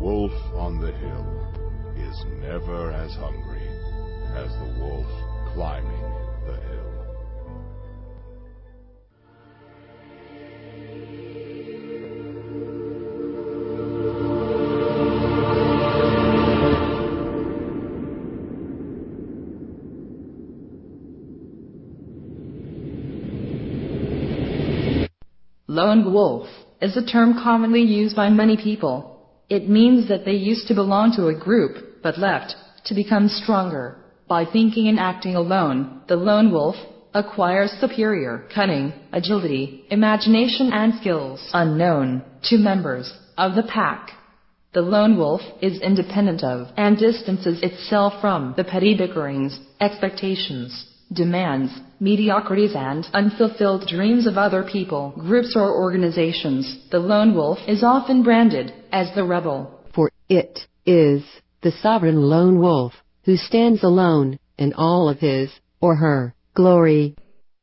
wolf on the hill is never as hungry as the wolf climbing the hill. Lone wolf is a term commonly used by many people. It means that they used to belong to a group, but left to become stronger. By thinking and acting alone, the lone wolf acquires superior cunning, agility, imagination and skills unknown to members of the pack. The lone wolf is independent of and distances itself from the petty bickerings, expectations, demands, mediocrities and unfulfilled dreams of other people, groups or organizations. The lone wolf is often branded as the rebel. For it is the sovereign lone wolf who stands alone in all of his or her glory.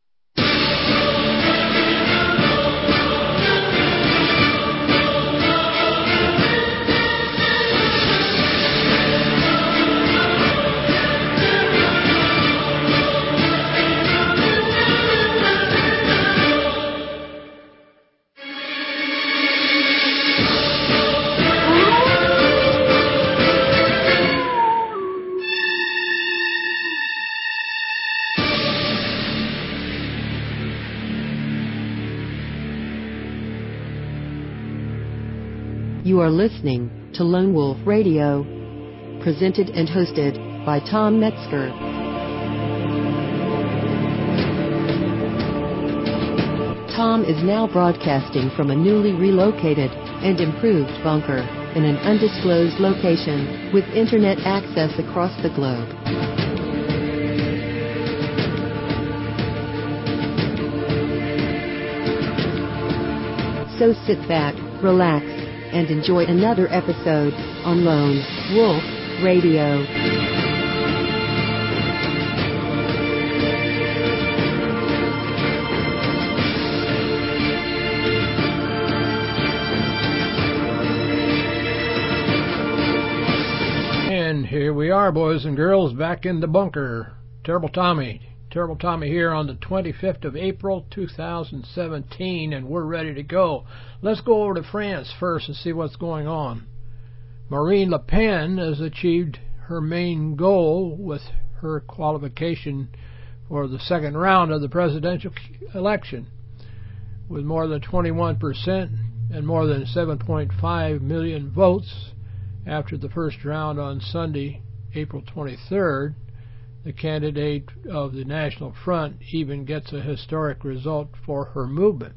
You are listening to Lone Wolf Radio, presented and hosted by Tom Metzger. Tom is now broadcasting from a newly relocated and improved bunker in an undisclosed location with internet access across the globe. So sit back, relax, and enjoy another episode on Lone Wolf Radio. And here we are, boys and girls, back in the bunker. Terrible Tommy here on the 25th of April 2017, and we're ready to go. Let's go over to France first and see what's going on. Marine Le Pen has achieved her main goal with her qualification for the second round of the presidential election, with more than 21% and more than 7.5 million votes. After the first round on Sunday, April 23rd, the candidate of the National Front even gets a historic result for her movement.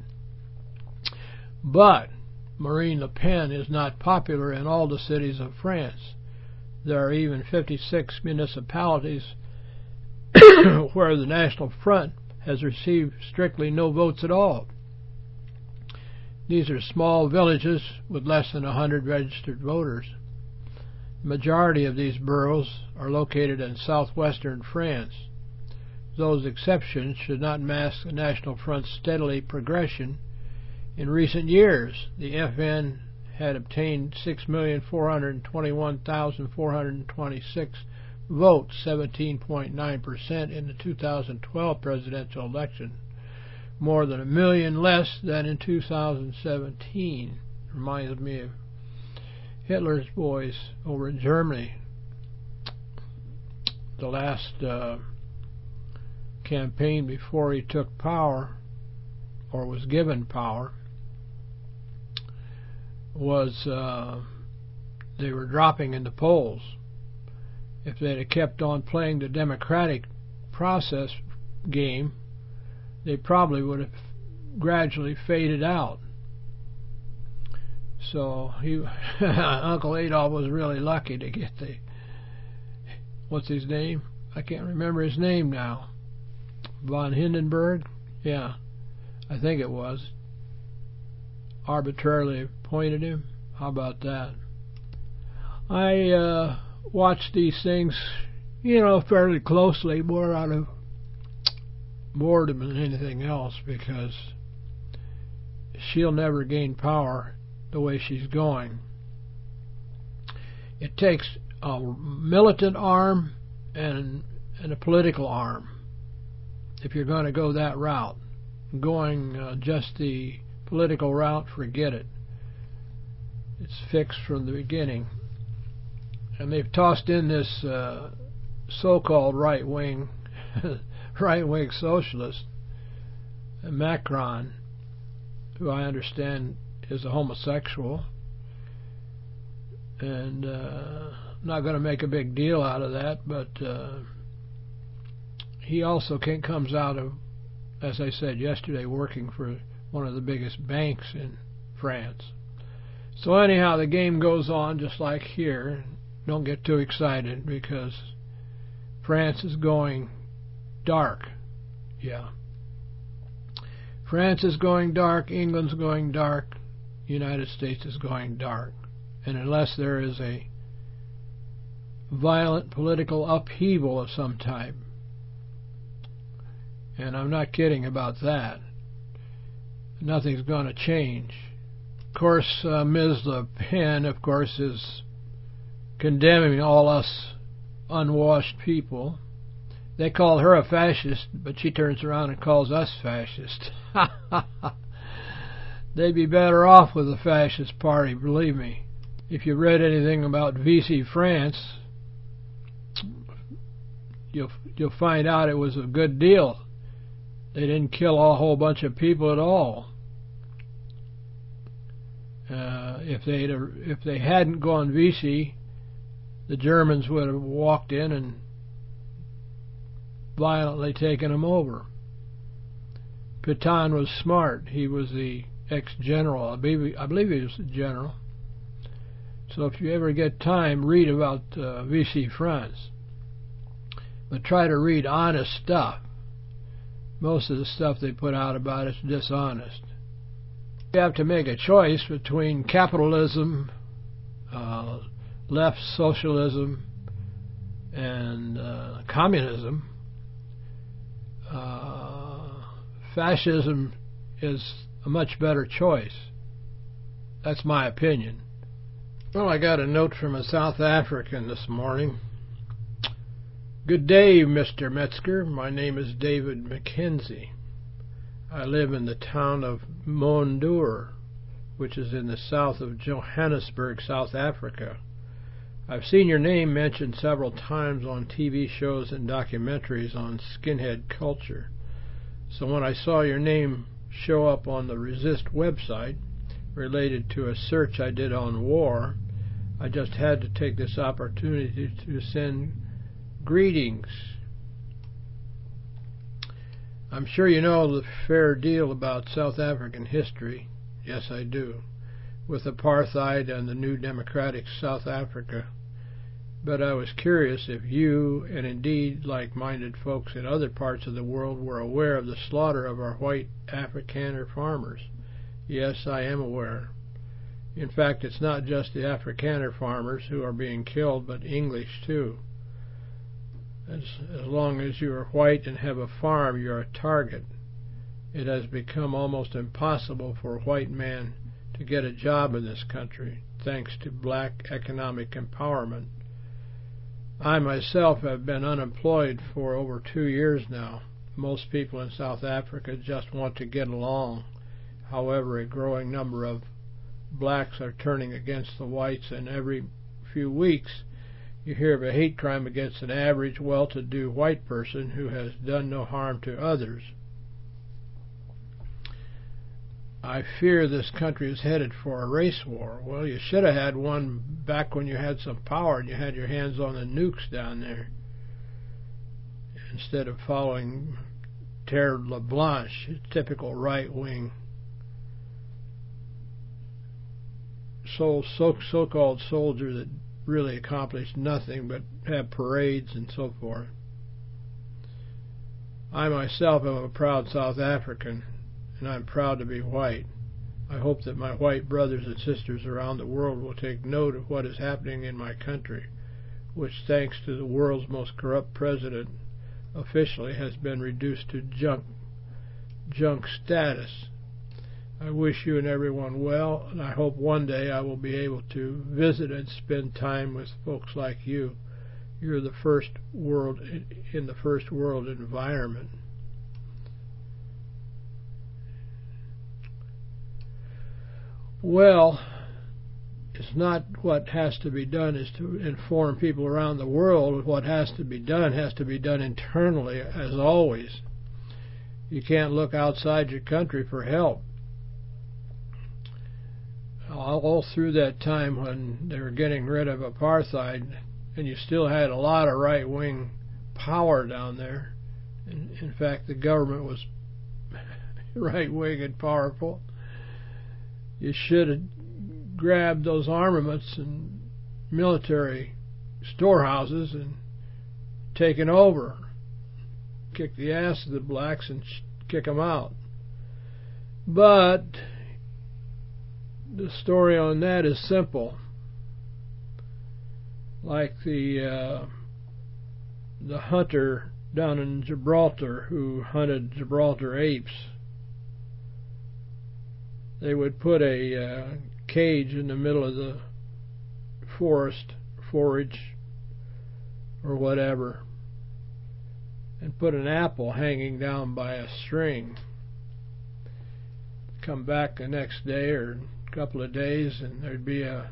But Marine Le Pen is not popular in all the cities of France. There are even 56 municipalities where the National Front has received strictly no votes at all. These are small villages with less than 100 registered voters. The majority of these boroughs are located in southwestern France. Those exceptions should not mask the National Front's steadily progression. In recent years, the FN had obtained 6,421,426 votes, 17.9% in the 2012 presidential election, more than 1 million less than in 2017. Reminds me of Hitler's boys over in Germany. The last campaign before he took power, or was given power, was they were dropping in the polls. If they'd have kept on playing the democratic process game, they probably would have gradually faded out. So Uncle Adolf was really lucky to get the, what's his name? I can't remember his name now. Von Hindenburg? Yeah, I think it was. Arbitrarily appointed him. How about that? I watch these things, fairly closely, more out of boredom than anything else, because she'll never gain power the way she's going. It takes a militant arm and a political arm if you're going to go that route. Going just the political route, forget it. It's fixed from the beginning. And they've tossed in this so-called right-wing socialist, Macron, who I understand is a homosexual. And I'm not going to make a big deal out of that, but he also comes out of, as I said yesterday, working for one of the biggest banks in France. So anyhow, the game goes on just like here. Don't get too excited because France is going dark. Yeah. France is going dark, England's going dark, United States is going dark. And unless there is a violent political upheaval of some type, and I'm not kidding about that, nothing's going to change. Of course, Ms. Le Pen, of course, is condemning all us unwashed people. They call her a fascist, but she turns around and calls us fascists. They'd be better off with the fascist party, believe me. If you read anything about Vichy France, you'll find out it was a good deal. They didn't kill a whole bunch of people at all. If they hadn't gone Vichy, the Germans would have walked in and violently taken them over. Pétain was smart. He was the ex-general. I believe he was the general. So if you ever get time, read about Vichy France. But try to read honest stuff. Most of the stuff they put out about it's dishonest. You have to make a choice between capitalism, left socialism, and communism. Fascism is a much better choice. That's my opinion. Well, I got a note from a South African this morning. Good day, Mr. Metzger. My name is David McKenzie. I live in the town of Mondoor, which is in the south of Johannesburg, South Africa. I've seen your name mentioned several times on TV shows and documentaries on skinhead culture. So when I saw your name show up on the Resist website related to a search I did on war, I just had to take this opportunity to send greetings. I'm sure you know the fair deal about South African history. Yes, I do. With apartheid and the new democratic South Africa. But I was curious if you, and indeed like-minded folks in other parts of the world, were aware of the slaughter of our white Afrikaner farmers. Yes, I am aware. In fact, it's not just the Afrikaner farmers who are being killed, but English too. As long as you are white and have a farm, you're a target. It has become almost impossible for a white man to get a job in this country, thanks to black economic empowerment. I myself have been unemployed for over 2 years now. Most people in South Africa just want to get along. However, a growing number of blacks are turning against the whites, and every few weeks you hear of a hate crime against an average, well-to-do white person who has done no harm to others. I fear this country is headed for a race war. Well, you should have had one back when you had some power and you had your hands on the nukes down there, instead of following Terre LeBlanche, typical right-wing so-called soldier that really accomplished nothing but have parades and so forth. I myself am a proud South African, and I'm proud to be white. I hope that my white brothers and sisters around the world will take note of what is happening in my country, which, thanks to the world's most corrupt president, officially has been reduced to junk status. I wish you and everyone well, and I hope one day I will be able to visit and spend time with folks like you. You're the first world in the first world environment. Well, it's not what has to be done is to inform people around the world. What has to be done internally, as always. You can't look outside your country for help. All through that time when they were getting rid of apartheid, and you still had a lot of right-wing power down there. In fact, the government was right-wing and powerful. You should have grabbed those armaments and military storehouses and taken over. Kick the ass of the blacks and kick them out. But the story on that is simple. Like the hunter down in Gibraltar who hunted Gibraltar apes. They would put a cage in the middle of the forest, forage, or whatever, and put an apple hanging down by a string. Come back the next day or a couple of days, and there'd be a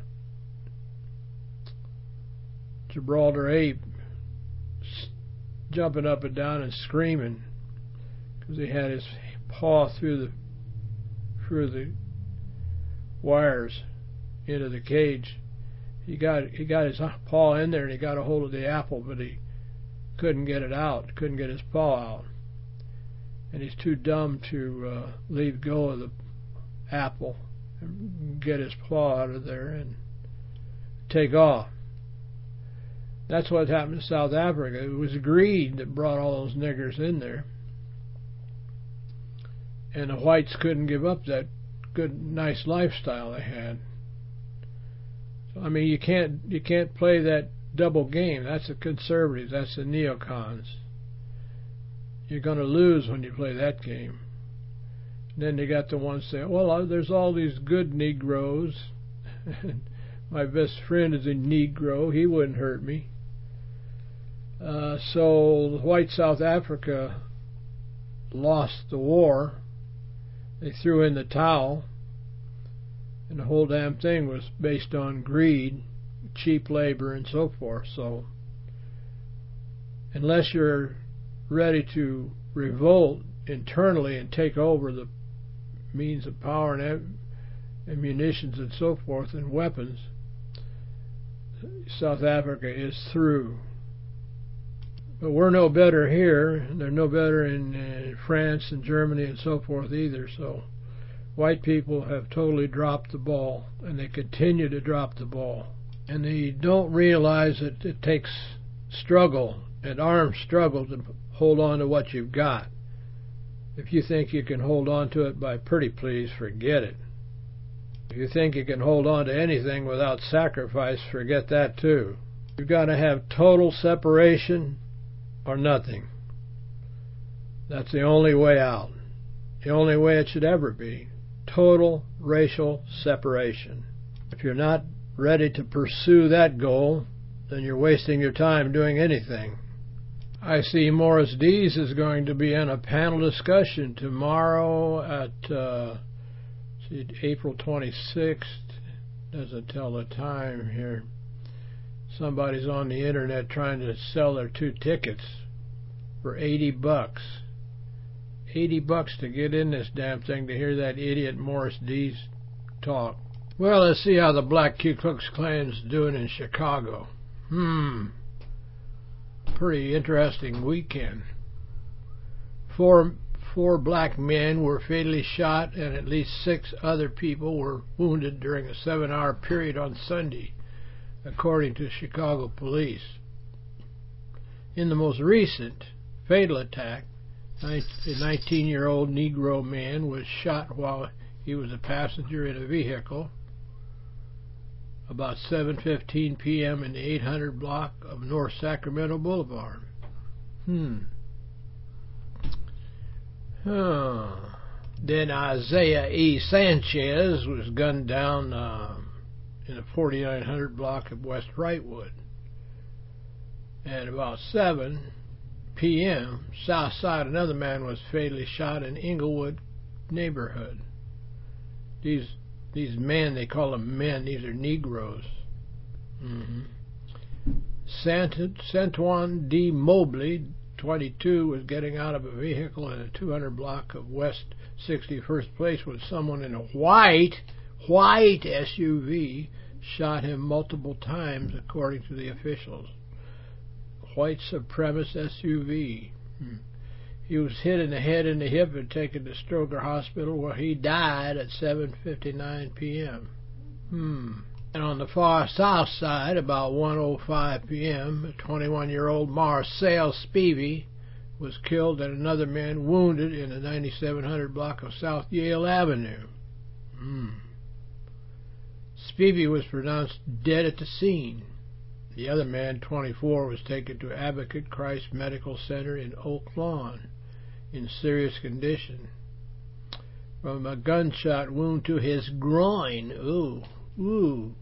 Gibraltar ape jumping up and down and screaming because he had his paw through the wires into the cage. He got his paw in there and he got a hold of the apple, but he couldn't get it out, couldn't get his paw out, and he's too dumb to leave go of the apple and get his paw out of there and take off. That's what happened to South Africa. It was greed that brought all those niggers in there, and the whites couldn't give up that good, nice lifestyle they had. So, I mean, you can't play that double game. That's the conservatives. That's the neocons. You're going to lose when you play that game. And then they got the ones saying, well, there's all these good Negroes. My best friend is a Negro. He wouldn't hurt me. So white South Africa lost the war. They threw in the towel, and the whole damn thing was based on greed, cheap labor, and so forth. So unless you're ready to revolt internally and take over the means of power and munitions and so forth and weapons, South Africa is through. But we're no better here, and they're no better in France and Germany and so forth either. So white people have totally dropped the ball, and they continue to drop the ball. And they don't realize that it takes struggle, an armed struggle, to hold on to what you've got. If you think you can hold on to it by pretty please, forget it. If you think you can hold on to anything without sacrifice, forget that too. You've got to have total separation or nothing. That's the only way out. The only way it should ever be. Total racial separation. If you're not ready to pursue that goal, then you're wasting your time doing anything. I see Morris Dees is going to be in a panel discussion tomorrow at April 26th. Doesn't tell the time here. Somebody's on the internet trying to sell their 2 tickets for $80. $80 to get in this damn thing to hear that idiot Morris Dees talk. Well, let's see how the Black Ku Klux Klan's doing in Chicago. Pretty interesting weekend. Four black men were fatally shot, and at least 6 other people were wounded during a 7-hour period on Sunday, according to Chicago police. In the most recent fatal attack, a 19-year-old Negro man was shot while he was a passenger in a vehicle about 7:15 p.m. in the 800 block of North Sacramento Boulevard. Then Isaiah E. Sanchez was gunned down in the 4900 block of West Wrightwood. And about 7 p.m., south side, another man was fatally shot in Inglewood neighborhood. These men, they call them men, these are Negroes. Santuan D. Mobley, 22, was getting out of a vehicle in a 200 block of West 61st Place when someone in a white SUV shot him multiple times, according to the officials. White supremacist SUV. He was hit in the head and the hip and taken to Stroger Hospital, where he died at 7:59 p.m. And on the far south side, about 1:05 p.m., a 21-year-old Marcel Spivey was killed and another man wounded in the 9700 block of South Yale Avenue. Spivey was pronounced dead at the scene. The other man, 24, was taken to Advocate Christ Medical Center in Oak Lawn in serious condition from a gunshot wound to his groin. Ooh.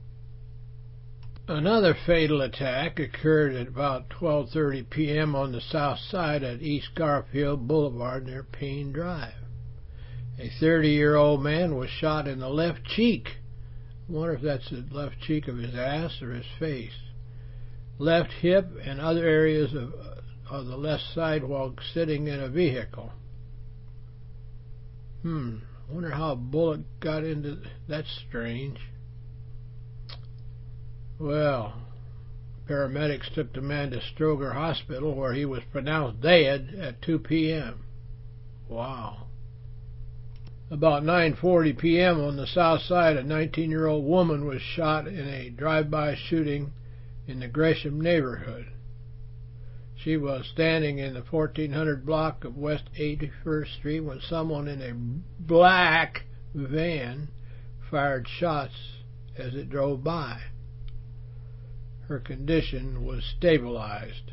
Another fatal attack occurred at about 12:30 p.m. on the south side at East Garfield Boulevard near Payne Drive. A 30-year-old man was shot in the left cheek. I wonder if that's the left cheek of his ass or his face. Left hip and other areas of the left side while sitting in a vehicle. I wonder how a bullet got into... That's strange. Well, paramedics took the man to Stroger Hospital, where he was pronounced dead at 2 p.m. Wow. About 9:40 p.m. on the south side, a 19-year-old woman was shot in a drive-by shooting in the Gresham neighborhood. She was standing in the 1400 block of West 81st Street when someone in a black van fired shots as it drove by. Her condition was stabilized.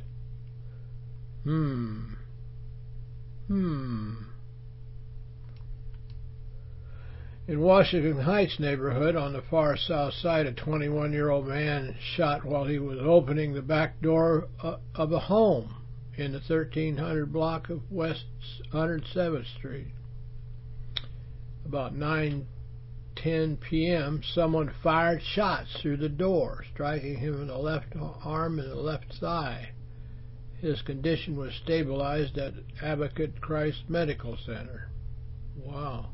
In Washington Heights neighborhood on the far south side, a 21-year-old man shot while he was opening the back door of a home in the 1300 block of West 107th Street. About 9:10 p.m., someone fired shots through the door, striking him in the left arm and the left thigh. His condition was stabilized at Advocate Christ Medical Center. Wow.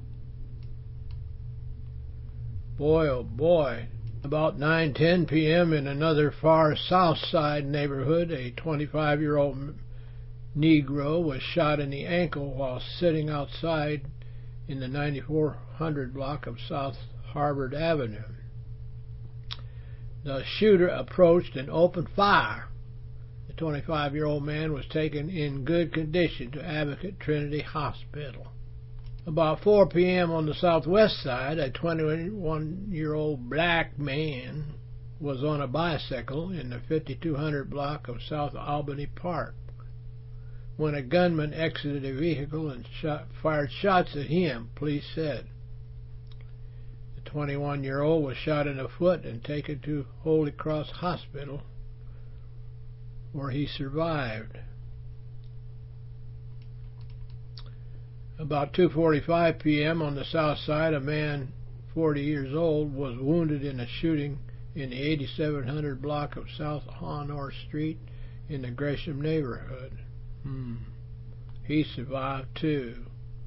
Boy, oh boy. About 9:10 p.m. in another far south side neighborhood, a 25-year-old Negro was shot in the ankle while sitting outside in the 9400 block of South Harvard Avenue. The shooter approached and opened fire. The 25-year-old man was taken in good condition to Advocate Trinity Hospital. About 4 p.m. on the southwest side, a 21-year-old black man was on a bicycle in the 5200 block of South Albany Park when a gunman exited a vehicle and fired shots at him, police said. The 21-year-old was shot in the foot and taken to Holy Cross Hospital, where he survived. About 2:45 p.m. on the south side, a man 40 years old was wounded in a shooting in the 8700 block of South Honor Street in the Gresham neighborhood. He survived too.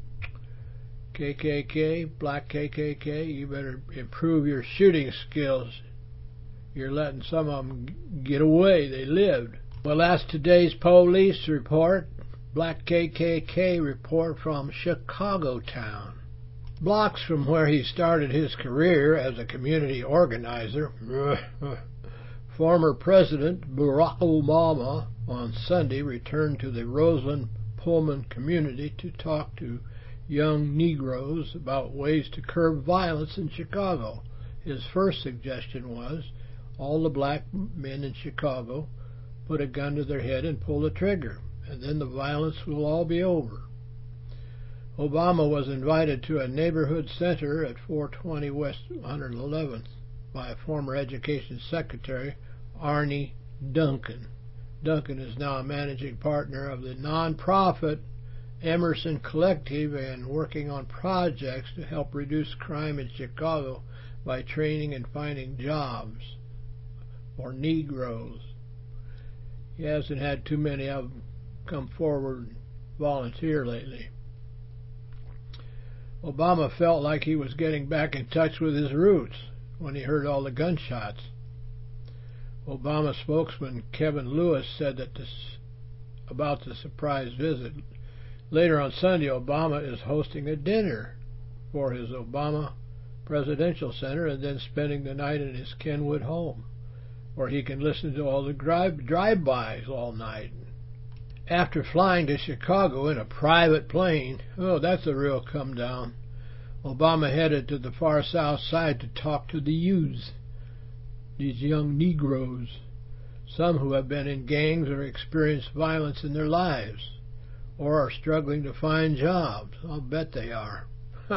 KKK, black KKK, you better improve your shooting skills. You're letting some of them get away. They lived. Well, that's today's police report. Black KKK report from Chicago town. Blocks from where he started his career as a community organizer, former President Barack Obama on Sunday returned to the Roseland Pullman community to talk to young Negroes about ways to curb violence in Chicago. His first suggestion was all the black men in Chicago put a gun to their head and pull the trigger, and then the violence will all be over. Obama was invited to a neighborhood center at 420 West 111th by a former education secretary, Arne Duncan. Duncan is now a managing partner of the nonprofit Emerson Collective and working on projects to help reduce crime in Chicago by training and finding jobs for Negroes. He hasn't had too many of them come forward and volunteer lately. Obama felt like he was getting back in touch with his roots when he heard all the gunshots. Obama spokesman Kevin Lewis said that about the surprise visit. Later on Sunday, Obama is hosting a dinner for his Obama Presidential Center and then spending the night in his Kenwood home, where he can listen to all the drive-bys all night. After flying to Chicago in a private plane, oh, that's a real come down, Obama headed to the far south side to talk to the youths, these young Negroes, some who have been in gangs or experienced violence in their lives, or are struggling to find jobs. I'll bet they are.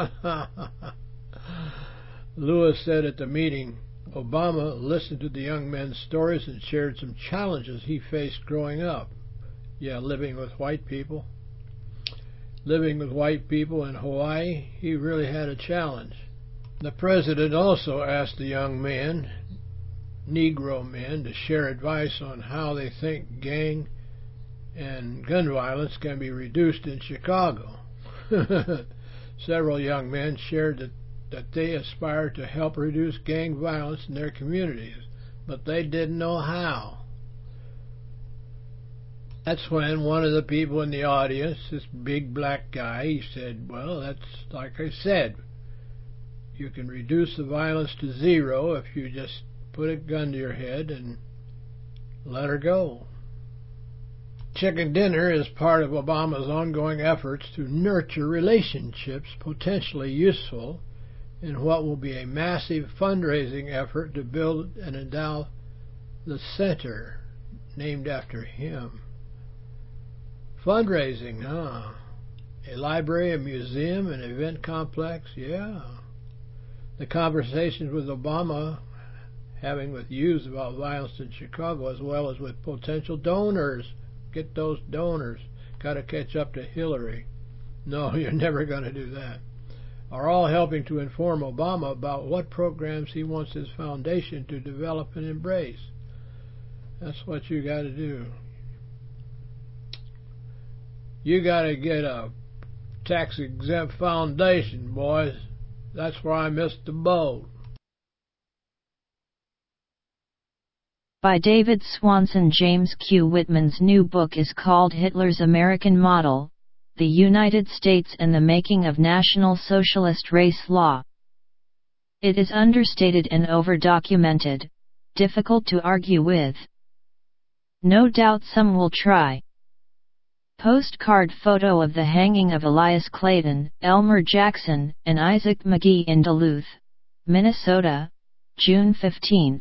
Lewis said at the meeting, Obama listened to the young men's stories and shared some challenges he faced growing up. Yeah, living with white people. Living with white people in Hawaii, he really had a challenge. The president also asked the young men, Negro men, to share advice on how they think gang and gun violence can be reduced in Chicago. Several young men shared that they aspired to help reduce gang violence in their communities, but they didn't know how. That's when one of the people in the audience, this big black guy, he said, well, that's like I said, you can reduce the violence to zero if you just put a gun to your head and let her go. Chicken dinner is part of Obama's ongoing efforts to nurture relationships potentially useful in what will be a massive fundraising effort to build and endow the center named after him. Fundraising, huh? A library, a museum, an event complex, yeah. The conversations with Obama having with youths about violence in Chicago, as well as with potential donors. Get those donors. Got to catch up to Hillary. No, you're never going to do that. Are all helping to inform Obama about what programs he wants his foundation to develop and embrace. That's what you got to do. You got to get a tax-exempt foundation, boys. That's where I missed the boat. By David Swanson. James Q. Whitman's new book is called Hitler's American Model, The United States and the Making of National Socialist Race Law. It is understated and over-documented, difficult to argue with. No doubt some will try. Postcard photo of the hanging of Elias Clayton, Elmer Jackson, and Isaac McGee in Duluth, Minnesota, June 15,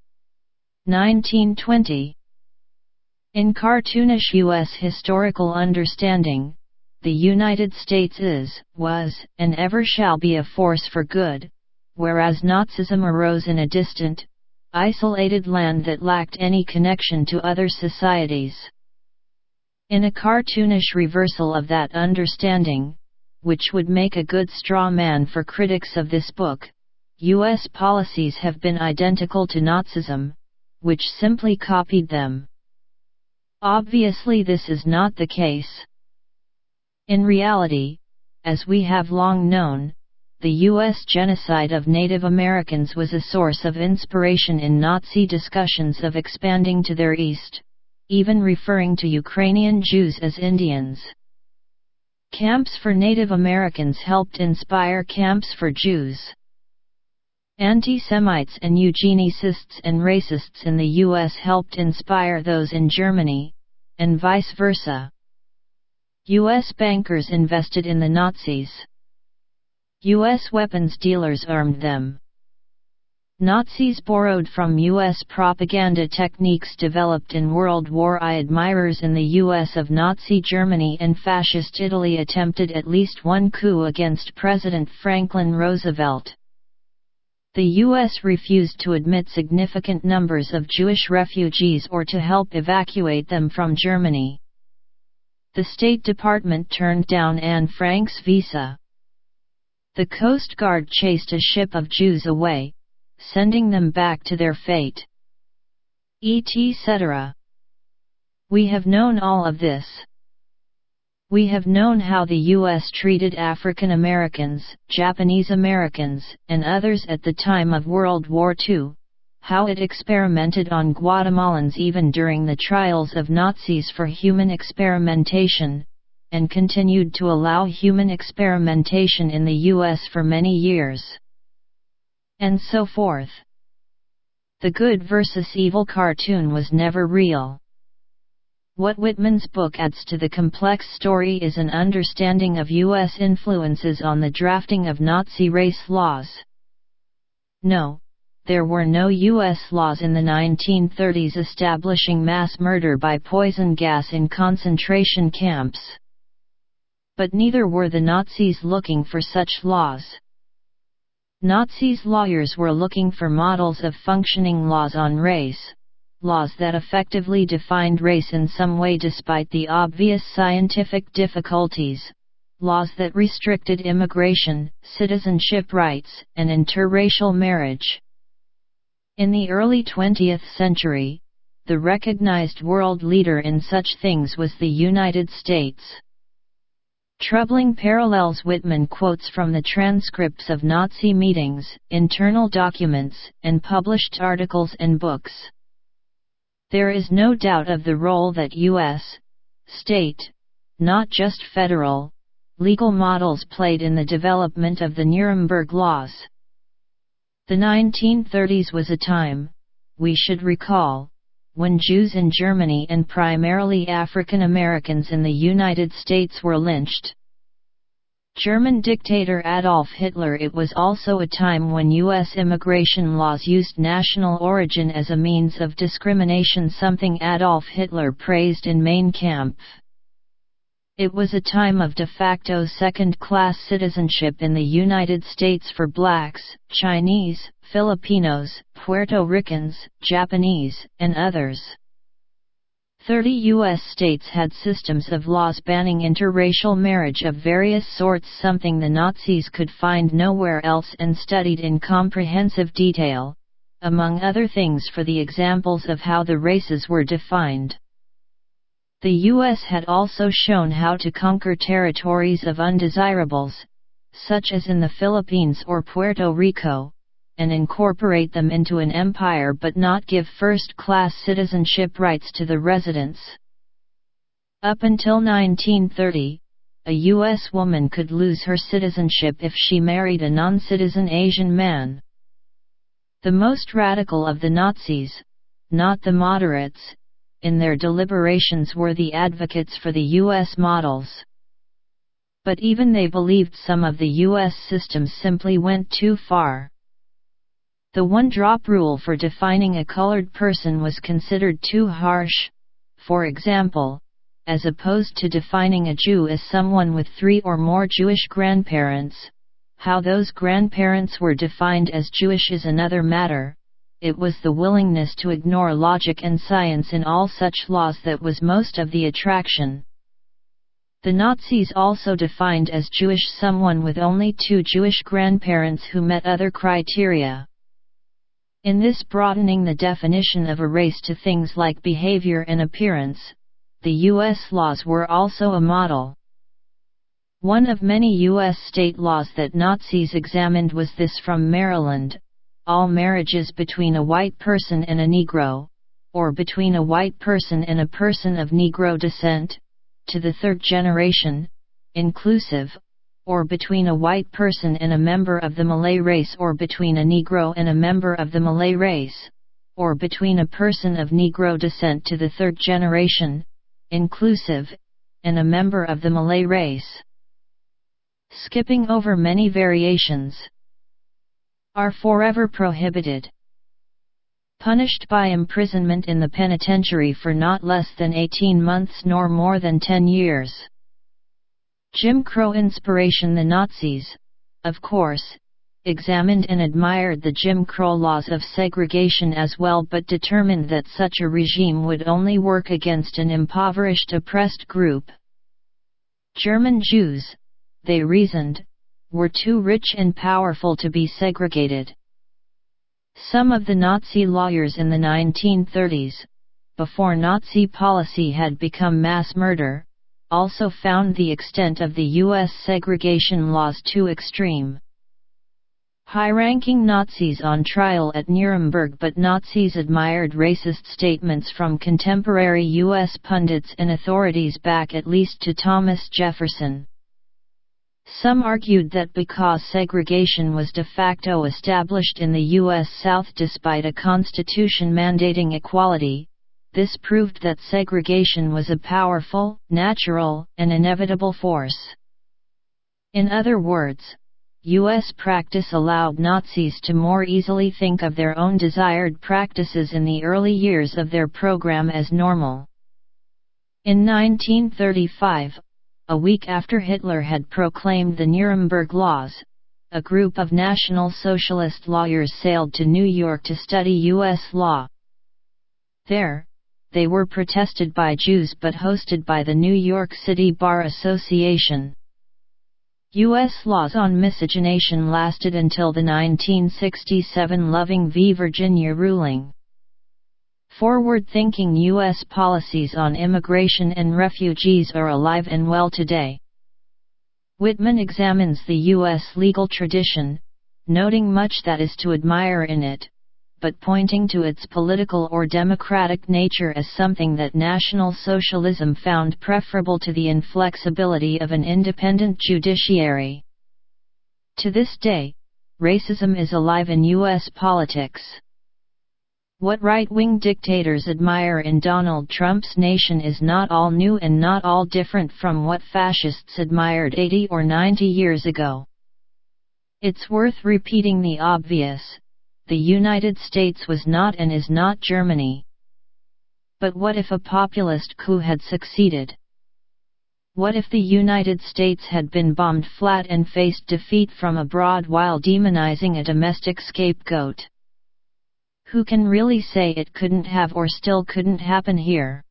1920. In cartoonish U.S. historical understanding, the United States is, was, and ever shall be a force for good, whereas Nazism arose in a distant, isolated land that lacked any connection to other societies. In a cartoonish reversal of that understanding, which would make a good straw man for critics of this book, U.S. policies have been identical to Nazism, which simply copied them. Obviously this is not the case. In reality, as we have long known, the U.S. genocide of Native Americans was a source of inspiration in Nazi discussions of expanding to their east, even referring to Ukrainian Jews as Indians. Camps for Native Americans helped inspire camps for Jews. Anti-Semites and eugenicists and racists in the U.S. helped inspire those in Germany, and vice versa. U.S. bankers invested in the Nazis. U.S. weapons dealers armed them. Nazis borrowed from U.S. propaganda techniques developed in World War I. Admirers in the U.S. of Nazi Germany and Fascist Italy attempted at least one coup against President Franklin Roosevelt. The U.S. refused to admit significant numbers of Jewish refugees or to help evacuate them from Germany. The State Department turned down Anne Frank's visa. The Coast Guard chased a ship of Jews away, sending them back to their fate, etc. We have known all of this. We have known how the U.S. treated African Americans, Japanese Americans, and others at the time of World War II, how it experimented on Guatemalans even during the trials of Nazis for human experimentation, and continued to allow human experimentation in the U.S. for many years. And so forth. The good versus evil cartoon was never real. What Whitman's book adds to the complex story is an understanding of U.S. influences on the drafting of Nazi race laws. No, there were no U.S. laws in the 1930s establishing mass murder by poison gas in concentration camps. But neither were the Nazis looking for such laws. Nazis' lawyers were looking for models of functioning laws on race, laws that effectively defined race in some way despite the obvious scientific difficulties, laws that restricted immigration, citizenship rights, and interracial marriage. In the early 20th century, the recognized world leader in such things was the United States. Troubling parallels. Whitman quotes from the transcripts of Nazi meetings, internal documents, and published articles and books. There is no doubt of the role that U.S. state, not just federal, legal models played in the development of the Nuremberg laws. The 1930s was a time, we should recall, when Jews in Germany and primarily African Americans in the United States were lynched. German dictator Adolf Hitler. It was also a time when U.S. immigration laws used national origin as a means of discrimination, something Adolf Hitler praised in Mein Kampf. It was a time of de facto second-class citizenship in the United States for blacks, Chinese, Filipinos, Puerto Ricans, Japanese, and others. 30 U.S. states had systems of laws banning interracial marriage of various sorts, something the Nazis could find nowhere else and studied in comprehensive detail, among other things for the examples of how the races were defined. The U.S. had also shown how to conquer territories of undesirables, such as in the Philippines or Puerto Rico, and incorporate them into an empire but not give first-class citizenship rights to the residents. Up until 1930, a U.S. woman could lose her citizenship if she married a non-citizen Asian man. The most radical of the Nazis, not the moderates, in their deliberations were the advocates for the U.S. models. But even they believed some of the U.S. systems simply went too far. The one-drop rule for defining a colored person was considered too harsh. For example, as opposed to defining a Jew as someone with 3 or more Jewish grandparents, how those grandparents were defined as Jewish is another matter. It was the willingness to ignore logic and science in all such laws that was most of the attraction. The Nazis also defined as Jewish someone with only 2 Jewish grandparents who met other criteria. In this broadening the definition of a race to things like behavior and appearance, the U.S. laws were also a model. One of many U.S. state laws that Nazis examined was this from Maryland: all marriages between a white person and a Negro, or between a white person and a person of Negro descent, to the 3rd generation, inclusive, or between a white person and a member of the Malay race, or between a Negro and a member of the Malay race, or between a person of Negro descent to the 3rd generation, inclusive, and a member of the Malay race. Skipping over many variations. are forever prohibited. Punished by imprisonment in the penitentiary for not less than 18 months nor more than 10 years. Jim Crow inspiration. The Nazis, of course, examined and admired the Jim Crow laws of segregation as well, but determined that such a regime would only work against an impoverished, oppressed group. German Jews, they reasoned, were too rich and powerful to be segregated. Some of the Nazi lawyers in the 1930s, before Nazi policy had become mass murder, also found the extent of the U.S. segregation laws too extreme. High-ranking Nazis on trial at Nuremberg, but Nazis admired racist statements from contemporary U.S. pundits and authorities back at least to Thomas Jefferson. Some argued that because segregation was de facto established in the U.S. South despite a constitution mandating equality, this proved that segregation was a powerful, natural, and inevitable force. In other words, U.S. practice allowed Nazis to more easily think of their own desired practices in the early years of their program as normal. In 1935, a week after Hitler had proclaimed the Nuremberg Laws, a group of National Socialist lawyers sailed to New York to study U.S. law. There, they were protested by Jews but hosted by the New York City Bar Association. U.S. laws on miscegenation lasted until the 1967 Loving v. Virginia ruling. Forward-thinking U.S. policies on immigration and refugees are alive and well today. Whitman examines the U.S. legal tradition, noting much that is to admire in it, but pointing to its political or democratic nature as something that National Socialism found preferable to the inflexibility of an independent judiciary. To this day, racism is alive in U.S. politics. What right-wing dictators admire in Donald Trump's nation is not all new and not all different from what fascists admired 80 or 90 years ago. It's worth repeating the obvious. The United States was not and is not Germany. But what if a populist coup had succeeded? What if the United States had been bombed flat and faced defeat from abroad while demonizing a domestic scapegoat? Who can really say it couldn't have or still couldn't happen here?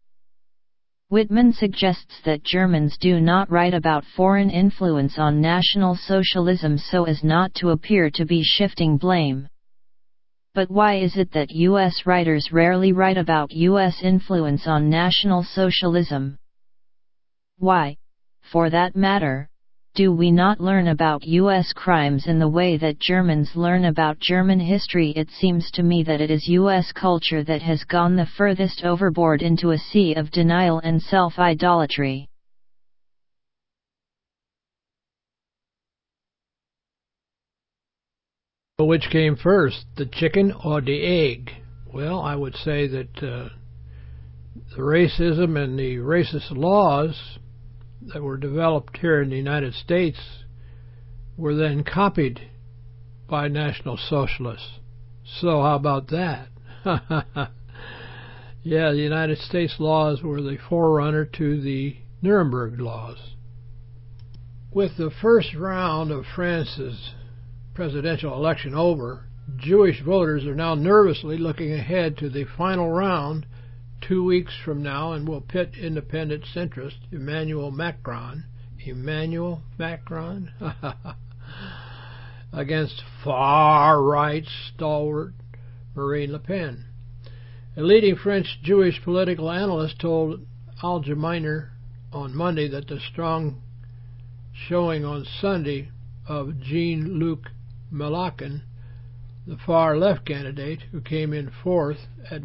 Whitman suggests that Germans do not write about foreign influence on National Socialism so as not to appear to be shifting blame. But why is it that U.S. writers rarely write about U.S. influence on National Socialism? Why, for that matter, do we not learn about U.S. crimes in the way that Germans learn about German history? It seems to me that it is U.S. culture that has gone the furthest overboard into a sea of denial and self-idolatry. Which came first, the chicken or the egg? Well, I would say that the racism and the racist laws that were developed here in the United States were then copied by National Socialists. So how about that? Yeah, the United States laws were the forerunner to the Nuremberg laws. With the first round of France's presidential election over, Jewish voters are now nervously looking ahead to the final round 2 weeks from now, and will pit independent centrist Emmanuel Macron against far-right stalwart Marine Le Pen. A leading French Jewish political analyst told Al-Jamainer on Monday that the strong showing on Sunday of Jean-Luc Mélenchon, the far-left candidate who came in fourth at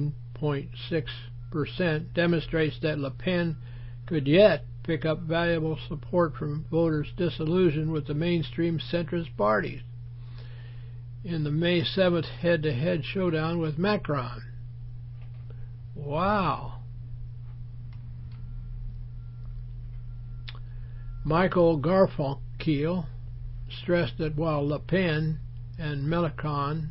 19.6%, demonstrates that Le Pen could yet pick up valuable support from voters disillusioned with the mainstream centrist parties in the May 7th head-to-head showdown with Macron. Wow. Michael Garfunkel stressed that while Le Pen and Mélenchon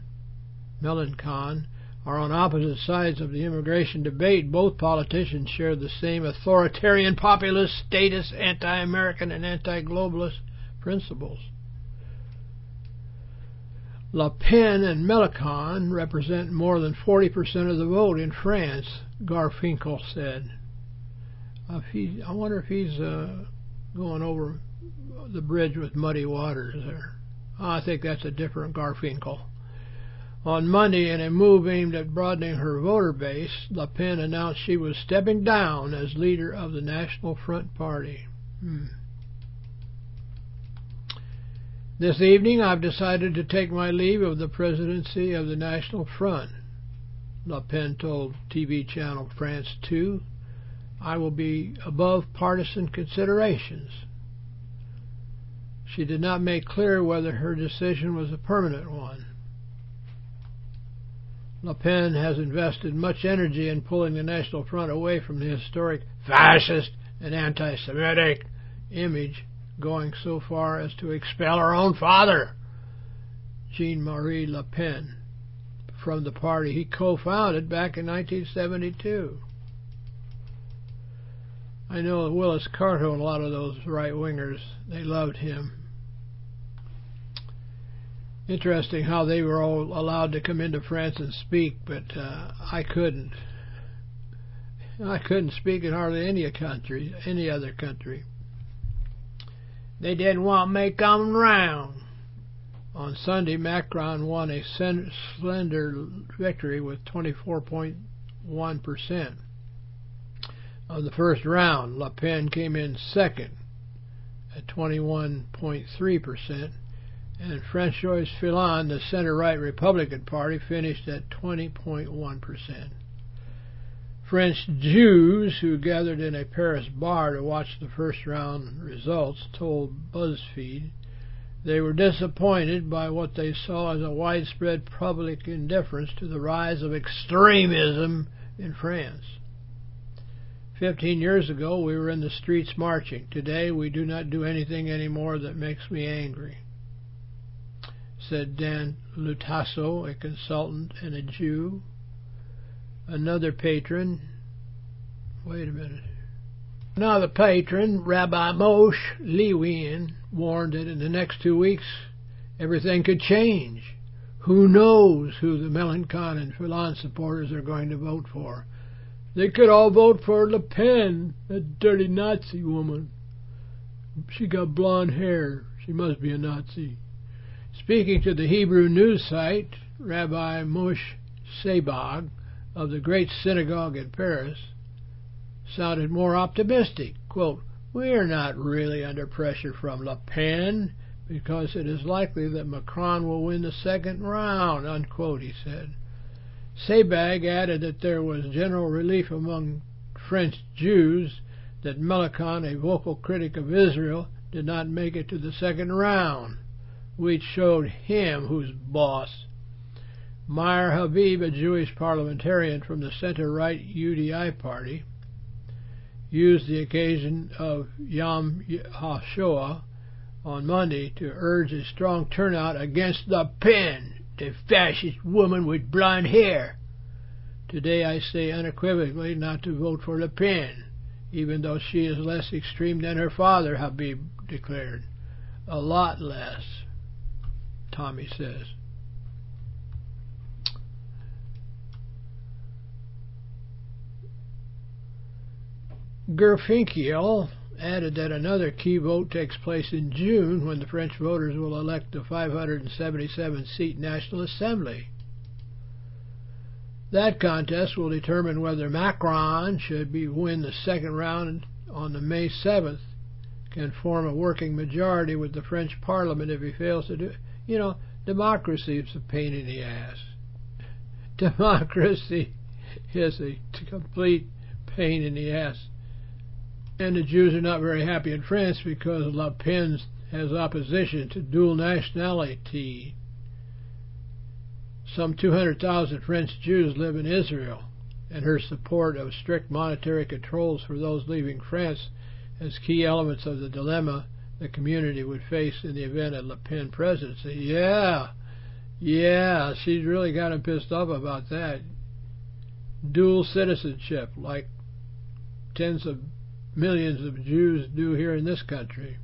are on opposite sides of the immigration debate, both politicians share the same authoritarian, populist, statist, anti-American, and anti-globalist principles. Le Pen and Mélenchon represent more than 40% of the vote in France, Garfinkel said. I wonder if he's going over the bridge with muddy waters there. I think that's a different Garfinkel. On Monday, in a move aimed at broadening her voter base, Le Pen announced she was stepping down as leader of the National Front Party. This evening, I've decided to take my leave of the presidency of the National Front, Le Pen told TV channel France 2. I will be above partisan considerations. She did not make clear whether her decision was a permanent one. Le Pen has invested much energy in pulling the National Front away from the historic fascist and anti-Semitic image, going so far as to expel her own father, Jean-Marie Le Pen, from the party he co-founded back in 1972. I know Willis Carto and a lot of those right-wingers, they loved him. Interesting how they were all allowed to come into France and speak, but I couldn't. I couldn't speak in hardly any other country. They didn't want me coming round. On Sunday, Macron won a slender victory with 24.1% of the first round. Le Pen came in second at 21.3%. And François Fillon, the center-right Republican Party, finished at 20.1%. French Jews who gathered in a Paris bar to watch the first-round results told BuzzFeed they were disappointed by what they saw as a widespread public indifference to the rise of extremism in France. 15 years ago, we were in the streets marching. Today, we do not do anything anymore that makes me angry, said Dan Lutasso, a consultant and a Jew. Another patron, Another patron, Rabbi Moshe Lewin, warned that in the next 2 weeks everything could change. Who knows who the Mélenchon and Fillon supporters are going to vote for? They could all vote for Le Pen, that dirty Nazi woman. She got blonde hair. She must be a Nazi. Speaking to the Hebrew news site, Rabbi Moshe Sabag of the Great Synagogue in Paris sounded more optimistic. Quote, "We are not really under pressure from Le Pen because it is likely that Macron will win the second round," unquote, he said. Sabag added that there was general relief among French Jews that Mélenchon, a vocal critic of Israel, did not make it to the second round, which showed him who's boss. Meir Habib, a Jewish parliamentarian from the center-right UDI party, used the occasion of Yom HaShoah on Monday to urge a strong turnout against Le Pen, the fascist woman with blonde hair. Today I say unequivocally not to vote for Le Pen, even though she is less extreme than her father, Habib declared. A lot less, Tommy says. Garfinkel added that another key vote takes place in June when the French voters will elect the 577-seat National Assembly. That contest will determine whether Macron, should win the second round on the May 7th, can form a working majority with the French Parliament. If he fails to do it, democracy is a pain in the ass. Democracy is a complete pain in the ass. And the Jews are not very happy in France because Le Pen has opposition to dual nationality. Some 200,000 French Jews live in Israel, and her support of strict monetary controls for those leaving France as key elements of the dilemma the community would face in the event of Le Pen presidency. Yeah, Yeah, she's really kind of pissed off about that. Dual citizenship, like tens of millions of Jews do here in this country.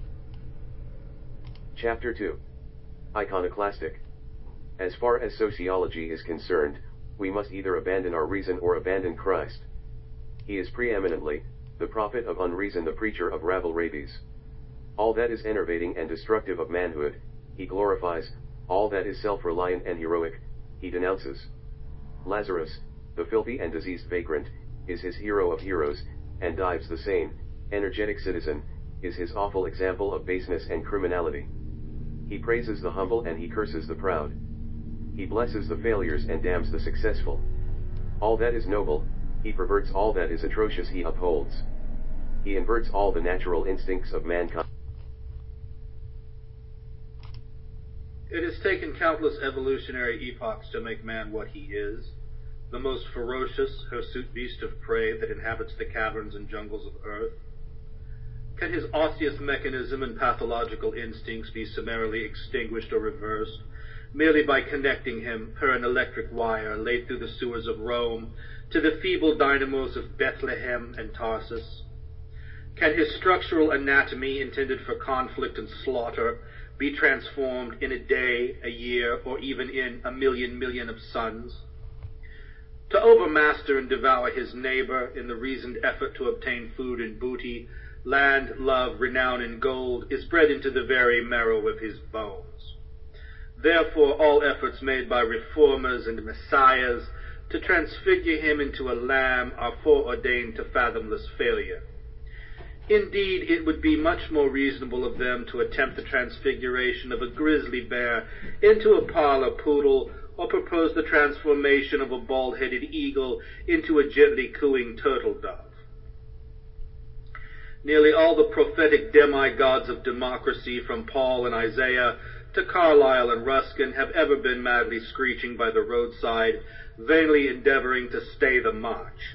Chapter 2. Iconoclastic. As far as sociology is concerned, we must either abandon our reason or abandon Christ. He is preeminently the prophet of unreason, the preacher of rabble-rabies. All that is enervating and destructive of manhood, he glorifies. All that is self-reliant and heroic, he denounces. Lazarus, the filthy and diseased vagrant, is his hero of heroes, and Dives, the sane, energetic citizen, is his awful example of baseness and criminality. He praises the humble and he curses the proud. He blesses the failures and damns the successful. All that is noble, he perverts. All that is atrocious, he upholds. He inverts all the natural instincts of mankind. It has taken countless evolutionary epochs to make man what he is, the most ferocious, hirsute beast of prey that inhabits the caverns and jungles of earth. Can his osseous mechanism and pathological instincts be summarily extinguished or reversed, merely by connecting him, per an electric wire laid through the sewers of Rome, to the feeble dynamos of Bethlehem and Tarsus? Can his structural anatomy, intended for conflict and slaughter, be transformed in a day, a year, or even in a million of suns? To overmaster and devour his neighbor in the reasoned effort to obtain food and booty, land, love, renown, and gold, is bred into the very marrow of his bones. Therefore, all efforts made by reformers and messiahs to transfigure him into a lamb are foreordained to fathomless failure. Indeed, it would be much more reasonable of them to attempt the transfiguration of a grizzly bear into a parlor poodle, or propose the transformation of a bald-headed eagle into a gently cooing turtle dove. Nearly all the prophetic demigods of democracy, from Paul and Isaiah to Carlyle and Ruskin, have ever been madly screeching by the roadside, vainly endeavoring to stay the march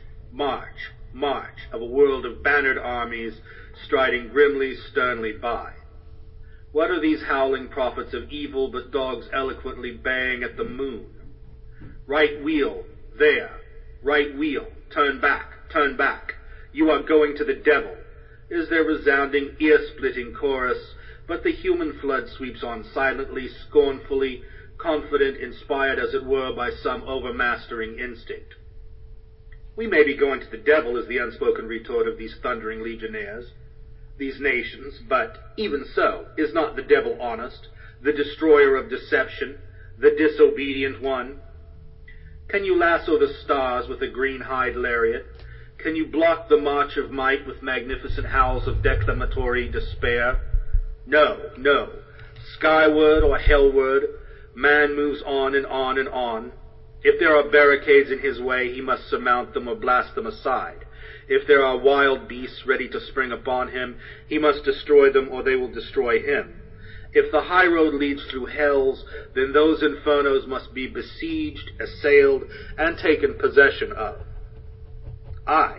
of a world of bannered armies striding grimly, sternly by. What are these howling prophets of evil but dogs eloquently baying at the moon? Right wheel, there. Right wheel, turn back, you are going to the devil, is their resounding, ear-splitting chorus, but the human flood sweeps on silently, scornfully, confident, inspired as it were by some overmastering instinct. We may be going to the devil, is the unspoken retort of these thundering legionnaires, these nations, but even so, is not the devil honest, the destroyer of deception, the disobedient one? Can you lasso the stars with a green-hide lariat? Can you block the march of might with magnificent howls of declamatory despair? No. Skyward or hellward, man moves on and on and on. If there are barricades in his way, he must surmount them or blast them aside. If there are wild beasts ready to spring upon him, he must destroy them or they will destroy him. If the high road leads through hells, then those infernos must be besieged, assailed, and taken possession of. Aye,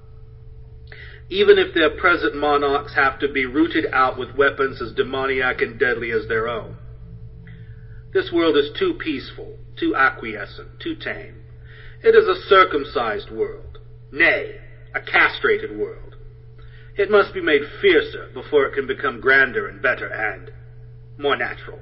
even if their present monarchs have to be rooted out with weapons as demoniac and deadly as their own. This world is too peaceful, too acquiescent, too tame. It is a circumcised world, nay, a castrated world. It must be made fiercer before it can become grander and better and more natural.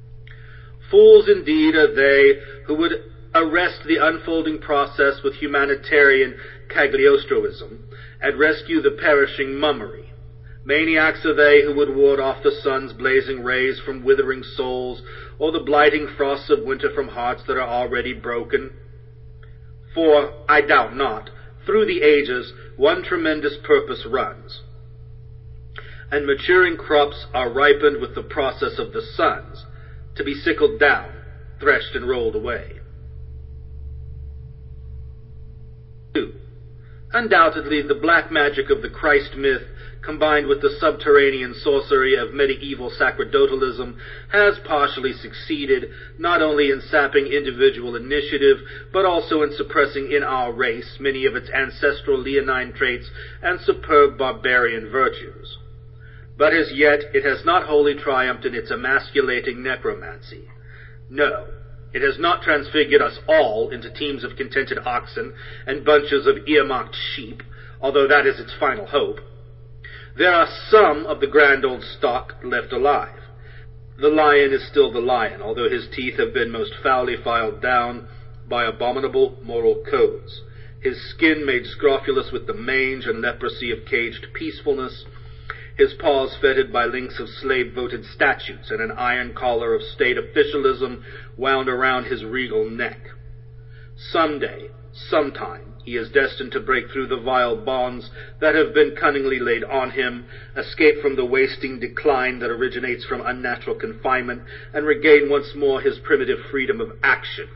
Fools indeed are they who would arrest the unfolding process with humanitarian Cagliostroism and rescue the perishing mummery. Maniacs are they who would ward off the sun's blazing rays from withering souls, or the blighting frosts of winter from hearts that are already broken. For, I doubt not, through the ages one tremendous purpose runs, and maturing crops are ripened with the process of the suns, to be sickled down, threshed and rolled away. 2. Undoubtedly, the black magic of the Christ myth, combined with the subterranean sorcery of medieval sacerdotalism, has partially succeeded, not only in sapping individual initiative, but also in suppressing in our race many of its ancestral leonine traits and superb barbarian virtues. But as yet it has not wholly triumphed in its emasculating necromancy. No, it has not transfigured us all into teams of contented oxen and bunches of earmarked sheep, although that is its final hope. There are some of the grand old stock left alive. The lion is still the lion, although his teeth have been most foully filed down by abominable moral codes, his skin made scrofulous with the mange and leprosy of caged peacefulness, his paws fetid by links of slave-voted statutes, and an iron collar of state officialism wound around his regal neck. Someday, sometime, he is destined to break through the vile bonds that have been cunningly laid on him, escape from the wasting decline that originates from unnatural confinement, and regain once more his primitive freedom of action.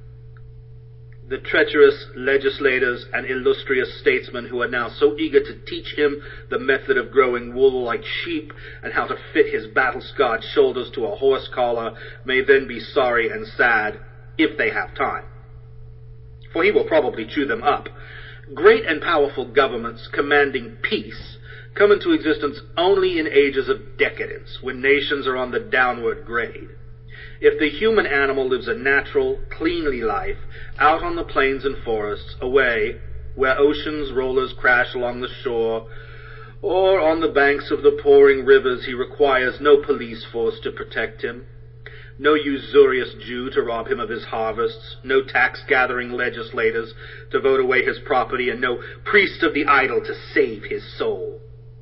The treacherous legislators and illustrious statesmen who are now so eager to teach him the method of growing wool like sheep and how to fit his battle-scarred shoulders to a horse collar may then be sorry and sad, if they have time. For he will probably chew them up. Great and powerful governments commanding peace come into existence only in ages of decadence, when nations are on the downward grade. If the human animal lives a natural, cleanly life out on the plains and forests, away where ocean's rollers crash along the shore, or on the banks of the pouring rivers, he requires no police force to protect him, no usurious Jew to rob him of his harvests, no tax-gathering legislators to vote away his property, and no priest of the idol to save his soul.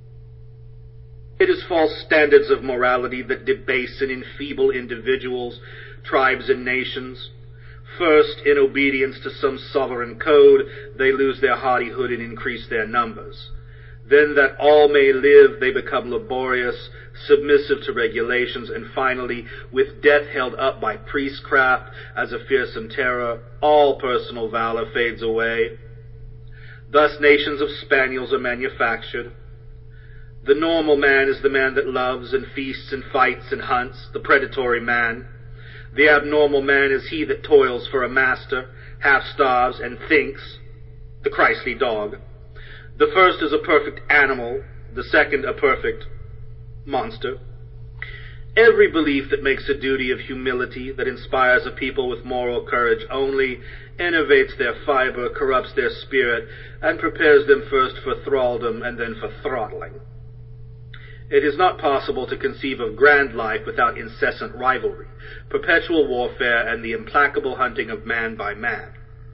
It is false standards of morality that debase and enfeeble individuals, tribes, and nations. First, in obedience to some sovereign code, they lose their hardihood and increase their numbers. Then, that all may live, they become laborious, submissive to regulations, and finally, with death held up by priestcraft as a fearsome terror, all personal valor fades away. Thus, nations of spaniels are manufactured. The normal man is the man that loves and feasts and fights and hunts, the predatory man. The abnormal man is he that toils for a master, half-starves, and thinks, the Christly dog. The first is a perfect animal, the second a perfect monster. Every belief that makes a duty of humility, that inspires a people with moral courage, only innervates their fiber, corrupts their spirit, and prepares them first for thraldom and then for throttling. It is not possible to conceive of grand life without incessant rivalry, perpetual warfare, and the implacable hunting of man by man.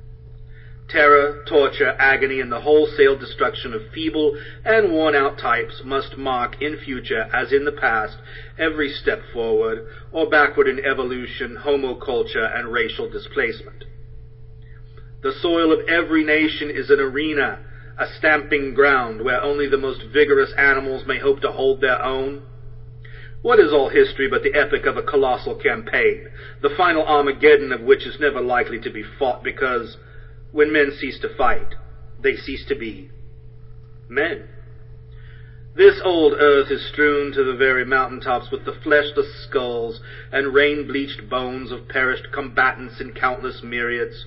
Terror, torture, agony, and the wholesale destruction of feeble and worn-out types must mark in future, as in the past, every step forward or backward in evolution, homoculture, and racial displacement. The soil of every nation is an arena, a stamping ground where only the most vigorous animals may hope to hold their own. What is all history but the epic of a colossal campaign, the final Armageddon of which is never likely to be fought, because when men cease to fight, they cease to be men. This old earth is strewn to the very mountaintops with the fleshless skulls and rain-bleached bones of perished combatants in countless myriads.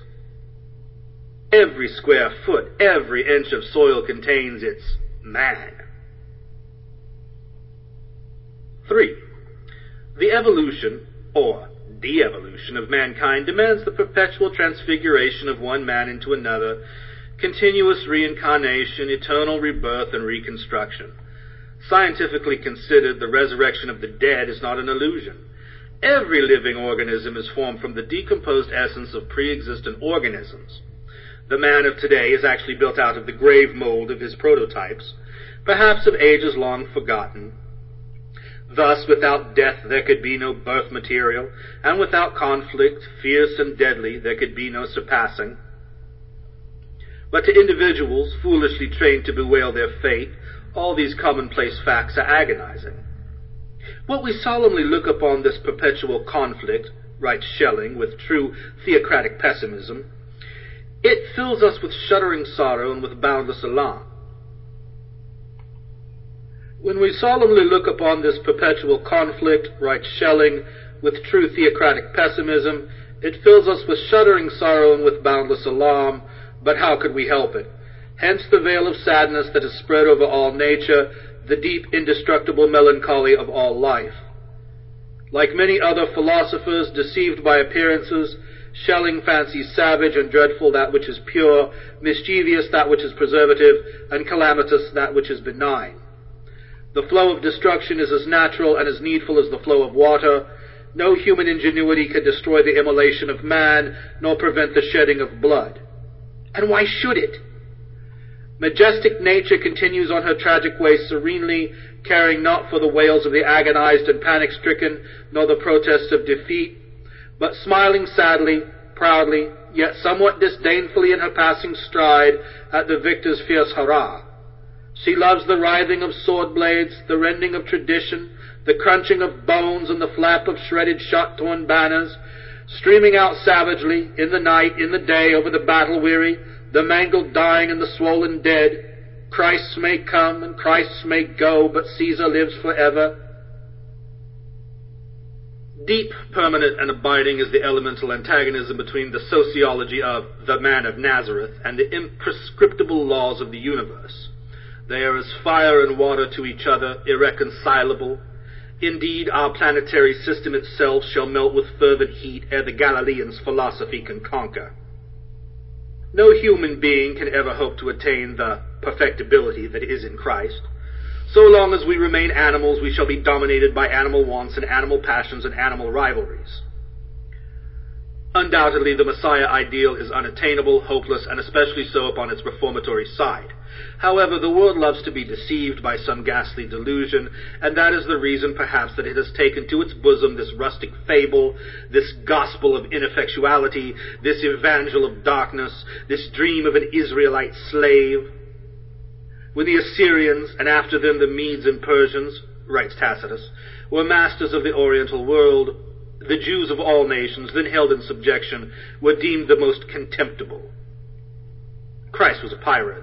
Every square foot, every inch of soil contains its man. 3. The evolution, or de-evolution, of mankind demands the perpetual transfiguration of one man into another, continuous reincarnation, eternal rebirth, and reconstruction. Scientifically considered, the resurrection of the dead is not an illusion. Every living organism is formed from the decomposed essence of pre-existent organisms. The man of today is actually built out of the grave mold of his prototypes, perhaps of ages long forgotten. Thus, without death there could be no birth material, and without conflict, fierce and deadly, there could be no surpassing. But to individuals foolishly trained to bewail their fate, all these commonplace facts are agonizing. What we solemnly look upon this perpetual conflict, writes Schelling with true theocratic pessimism, it fills us with shuddering sorrow and with boundless alarm. When we solemnly look upon this perpetual conflict, writes Schelling, with true theocratic pessimism, it fills us with shuddering sorrow and with boundless alarm, but how could we help it? Hence the veil of sadness that has spread over all nature, the deep, indestructible melancholy of all life. Like many other philosophers, deceived by appearances, Schelling fancies savage and dreadful that which is pure, mischievous that which is preservative, and calamitous that which is benign. The flow of destruction is as natural and as needful as the flow of water. No human ingenuity can destroy the immolation of man, nor prevent the shedding of blood. And why should it? Majestic nature continues on her tragic way serenely, caring not for the wails of the agonized and panic-stricken, nor the protests of defeat, but smiling sadly, proudly, yet somewhat disdainfully in her passing stride at the victor's fierce hurrah. She loves the writhing of sword blades, the rending of tradition, the crunching of bones, and the flap of shredded shot-torn banners, streaming out savagely, in the night, in the day, over the battle-weary, the mangled dying and the swollen dead. Christ may come and Christ may go, but Caesar lives forever. Deep, permanent, and abiding is the elemental antagonism between the sociology of the man of Nazareth and the imprescriptible laws of the universe. They are as fire and water to each other, irreconcilable. Indeed, our planetary system itself shall melt with fervent heat ere the Galilean's philosophy can conquer. No human being can ever hope to attain the perfectibility that is in Christ. So long as we remain animals, we shall be dominated by animal wants and animal passions and animal rivalries. Undoubtedly, the Messiah ideal is unattainable, hopeless, and especially so upon its reformatory side. However, the world loves to be deceived by some ghastly delusion, and that is the reason, perhaps, that it has taken to its bosom this rustic fable, this gospel of ineffectuality, this evangel of darkness, this dream of an Israelite slave. When the Assyrians, and after them the Medes and Persians, writes Tacitus, were masters of the Oriental world, the Jews of all nations, then held in subjection, were deemed the most contemptible. Christ was a pirate.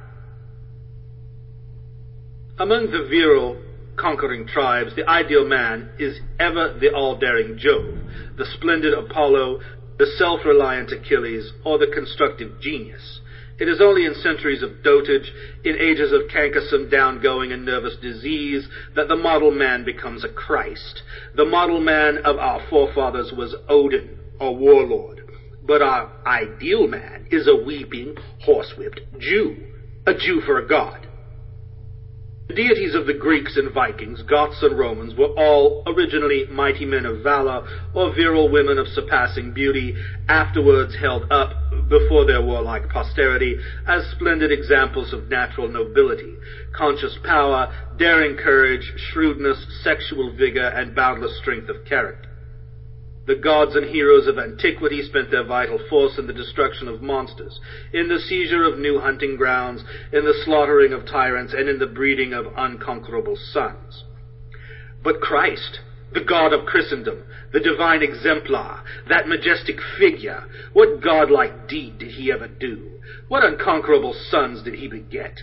Among the virile, conquering tribes, the ideal man is ever the all-daring Jove, the splendid Apollo, the self-reliant Achilles, or the constructive genius. It is only in centuries of dotage, in ages of cankersome downgoing and nervous disease, that the model man becomes a Christ. The model man of our forefathers was Odin, or warlord. But our ideal man is a weeping, horsewhipped Jew, a Jew for a god. The deities of the Greeks and Vikings, Goths and Romans, were all originally mighty men of valor or virile women of surpassing beauty, afterwards held up before their warlike posterity as splendid examples of natural nobility, conscious power, daring courage, shrewdness, sexual vigor, and boundless strength of character. The gods and heroes of antiquity spent their vital force in the destruction of monsters, in the seizure of new hunting grounds, in the slaughtering of tyrants, and in the breeding of unconquerable sons. But Christ, the God of Christendom, the divine exemplar, that majestic figure, what godlike deed did he ever do? What unconquerable sons did he beget?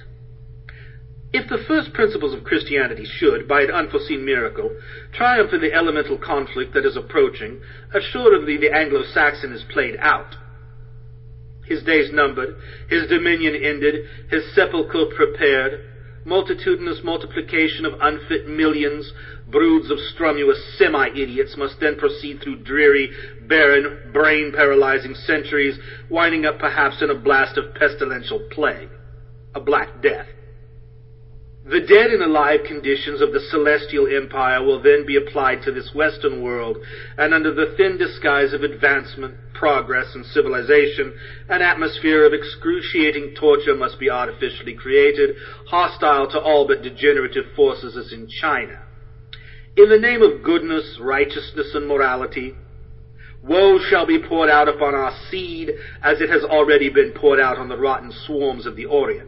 If the first principles of Christianity should, by an unforeseen miracle, triumph in the elemental conflict that is approaching, assuredly the Anglo-Saxon is played out. His days numbered, his dominion ended, his sepulchre prepared, multitudinous multiplication of unfit millions, broods of strenuous semi-idiots must then proceed through dreary, barren, brain-paralyzing centuries, winding up perhaps in a blast of pestilential plague, a Black Death. The dead and alive conditions of the celestial empire will then be applied to this Western world, and under the thin disguise of advancement, progress, and civilization, an atmosphere of excruciating torture must be artificially created, hostile to all but degenerative forces as in China. In the name of goodness, righteousness, and morality, woe shall be poured out upon our seed as it has already been poured out on the rotten swarms of the Orient.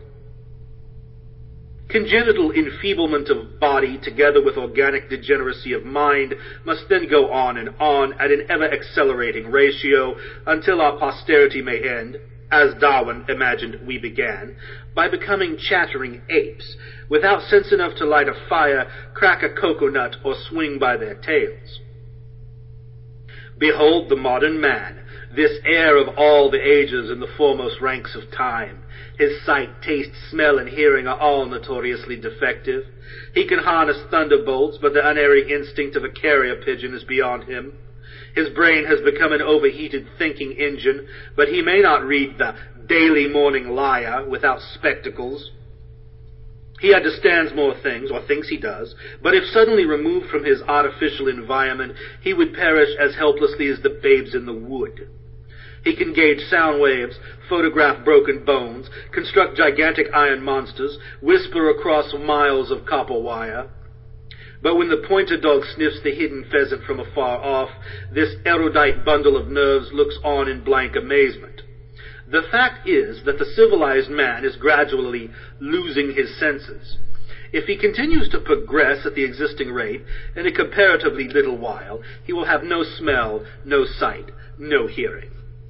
Congenital enfeeblement of body, together with organic degeneracy of mind, must then go on at an ever-accelerating ratio until our posterity may end, as Darwin imagined we began, by becoming chattering apes, without sense enough to light a fire, crack a cocoa-nut, or swing by their tails. Behold the modern man, this heir of all the ages in the foremost ranks of time. His sight, taste, smell, and hearing are all notoriously defective. He can harness thunderbolts, but the unerring instinct of a carrier pigeon is beyond him. His brain has become an overheated thinking engine, but he may not read the Daily Morning Lyre without spectacles. He understands more things, or thinks he does, but if suddenly removed from his artificial environment, he would perish as helplessly as the babes in the wood. He can gauge sound waves, photograph broken bones, construct gigantic iron monsters, whisper across miles of copper wire. But when the pointer dog sniffs the hidden pheasant from afar off, this erudite bundle of nerves looks on in blank amazement. The fact is that the civilized man is gradually losing his senses. If he continues to progress at the existing rate, in a comparatively little while, he will have no smell, no sight, no hearing.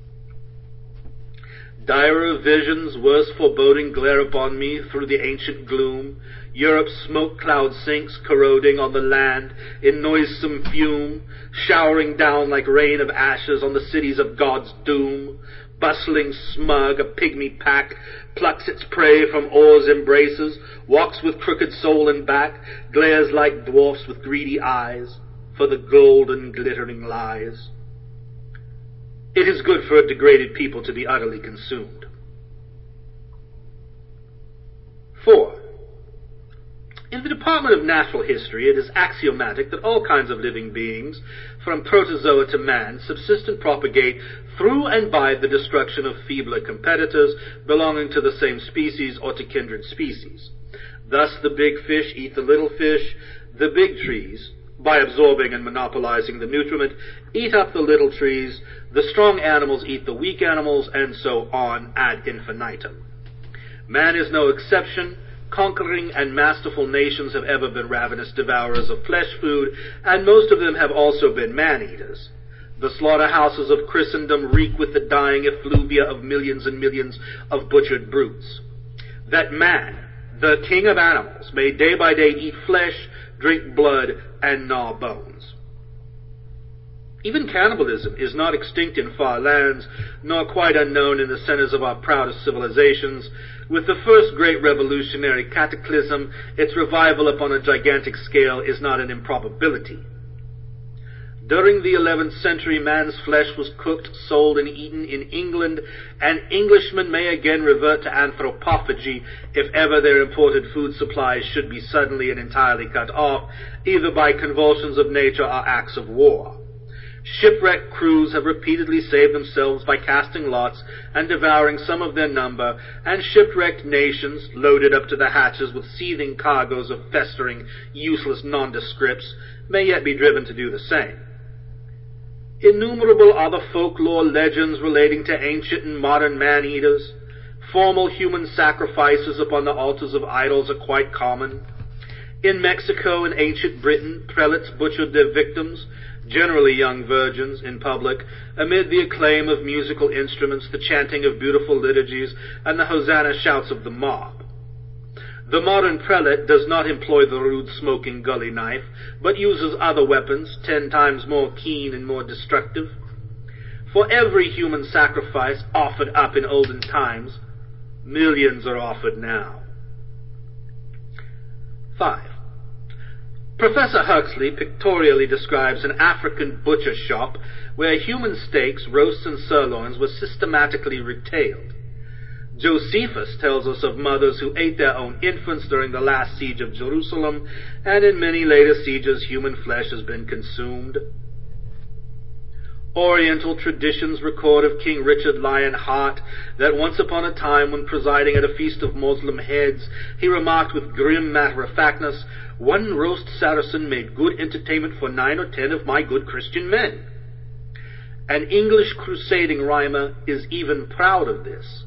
Direr visions, worse foreboding, glare upon me through the ancient gloom. Europe's smoke cloud sinks, corroding on the land in noisome fume, showering down like rain of ashes on the cities of God's doom. Bustling smug, a pygmy pack, plucks its prey from ore's embraces, walks with crooked soul and back, glares like dwarfs with greedy eyes, for the golden glittering lies. It is good for a degraded people to be utterly consumed. 4. In the department of natural history, it is axiomatic that all kinds of living beings, from protozoa to man, subsist and propagate through and by the destruction of feebler competitors belonging to the same species or to kindred species. Thus the big fish eat the little fish, the big trees, by absorbing and monopolizing the nutriment, eat up the little trees, the strong animals eat the weak animals, and so on ad infinitum. Man is no exception. Conquering and masterful nations have ever been ravenous devourers of flesh food, and most of them have also been man-eaters. The slaughterhouses of Christendom reek with the dying effluvia of millions and millions of butchered brutes. That man, the king of animals, may day by day eat flesh, drink blood, and gnaw bones. Even cannibalism is not extinct in far lands, nor quite unknown in the centers of our proudest civilizations. With the first great revolutionary cataclysm, its revival upon a gigantic scale is not an improbability. During the 11th century, man's flesh was cooked, sold, and eaten in England, and Englishmen may again revert to anthropophagy if ever their imported food supplies should be suddenly and entirely cut off, either by convulsions of nature or acts of war. Shipwrecked crews have repeatedly saved themselves by casting lots and devouring some of their number, and shipwrecked nations, loaded up to the hatches with seething cargoes of festering, useless nondescripts, may yet be driven to do the same. Innumerable are the folklore legends relating to ancient and modern man-eaters. Formal human sacrifices upon the altars of idols are quite common. In Mexico and ancient Britain, prelates butchered their victims, generally young virgins, in public, amid the acclaim of musical instruments, the chanting of beautiful liturgies, and the hosanna shouts of the mob. The modern prelate does not employ the rude smoking gully knife, but uses other weapons 10 times more keen and more destructive. For every human sacrifice offered up in olden times, millions are offered now. 5. Professor Huxley pictorially describes an African butcher shop where human steaks, roasts, and sirloins were systematically retailed. Josephus tells us of mothers who ate their own infants during the last siege of Jerusalem, and in many later sieges human flesh has been consumed. Oriental traditions record of King Richard Lionheart that once upon a time, when presiding at a feast of Moslem heads, he remarked with grim matter-of-factness, "One roast Saracen made good entertainment for 9 or 10 of my good Christian men." An English crusading rhymer is even proud of this.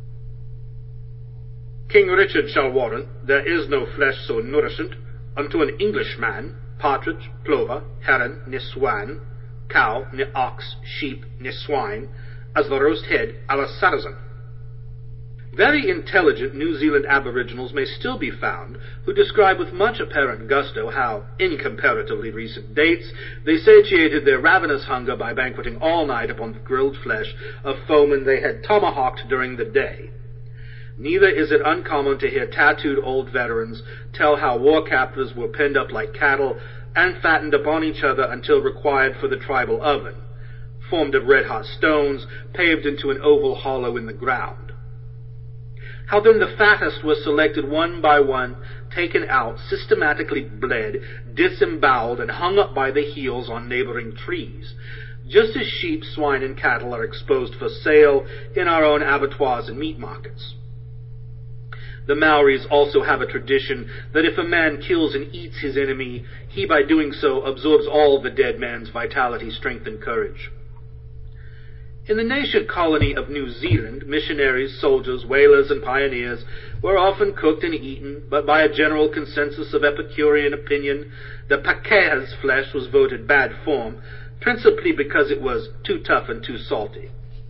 King Richard shall warrant there is no flesh so nourishant unto an Englishman, partridge, plover, heron, ne swan, cow, ne ox, sheep, ne swine, as the roast head a la Saracen. Very intelligent New Zealand aboriginals may still be found who describe with much apparent gusto how, in comparatively recent dates, they satiated their ravenous hunger by banqueting all night upon the grilled flesh of foemen they had tomahawked during the day. Neither is it uncommon to hear tattooed old veterans tell how war captives were penned up like cattle and fattened upon each other until required for the tribal oven, formed of red-hot stones paved into an oval hollow in the ground. How then the fattest were selected one by one, taken out, systematically bled, disemboweled, and hung up by the heels on neighboring trees, just as sheep, swine, and cattle are exposed for sale in our own abattoirs and meat markets. The Maoris also have a tradition that if a man kills and eats his enemy, he by doing so absorbs all the dead man's vitality, strength, and courage. In the nascent colony of New Zealand, missionaries, soldiers, whalers, and pioneers were often cooked and eaten, but by a general consensus of Epicurean opinion, the pakeha's flesh was voted bad form, principally because it was too tough and too salty.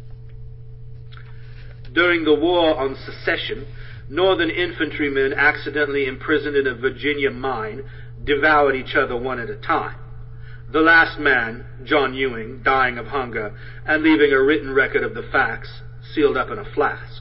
During the War on Secession, Northern infantrymen accidentally imprisoned in a Virginia mine devoured each other one at a time. The last man, John Ewing, dying of hunger and leaving a written record of the facts sealed up in a flask.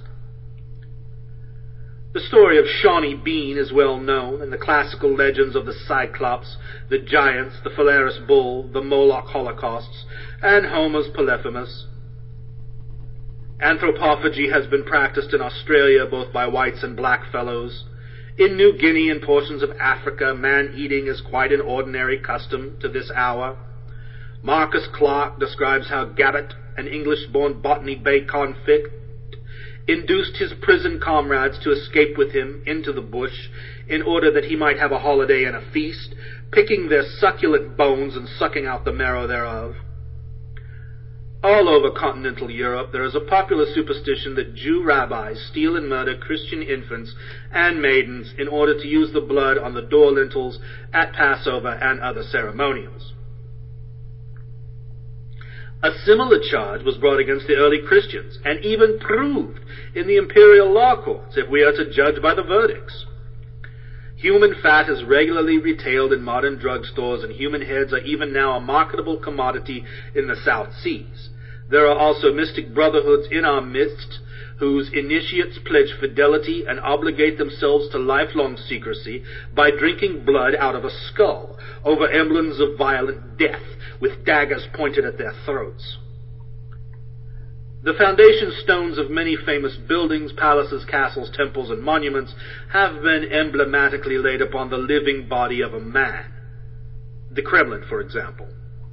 The story of Shawnee Bean is well known, and the classical legends of the Cyclops, the Giants, the Phalaris Bull, the Moloch Holocausts, and Homer's Polyphemus. Anthropophagy has been practiced in Australia both by whites and black fellows. In New Guinea and portions of Africa, man-eating is quite an ordinary custom to this hour. Marcus Clarke describes how Gabbett, an English-born Botany Bay convict, induced his prison comrades to escape with him into the bush in order that he might have a holiday and a feast, picking their succulent bones and sucking out the marrow thereof. All over continental Europe, there is a popular superstition that Jew rabbis steal and murder Christian infants and maidens in order to use the blood on the door lintels at Passover and other ceremonials. A similar charge was brought against the early Christians, and even proved in the imperial law courts, if we are to judge by the verdicts. Human fat is regularly retailed in modern drugstores, and human heads are even now a marketable commodity in the South Seas. There are also mystic brotherhoods in our midst whose initiates pledge fidelity and obligate themselves to lifelong secrecy by drinking blood out of a skull over emblems of violent death with daggers pointed at their throats. The foundation stones of many famous buildings, palaces, castles, temples, and monuments have been emblematically laid upon the living body of a man. The Kremlin, for example.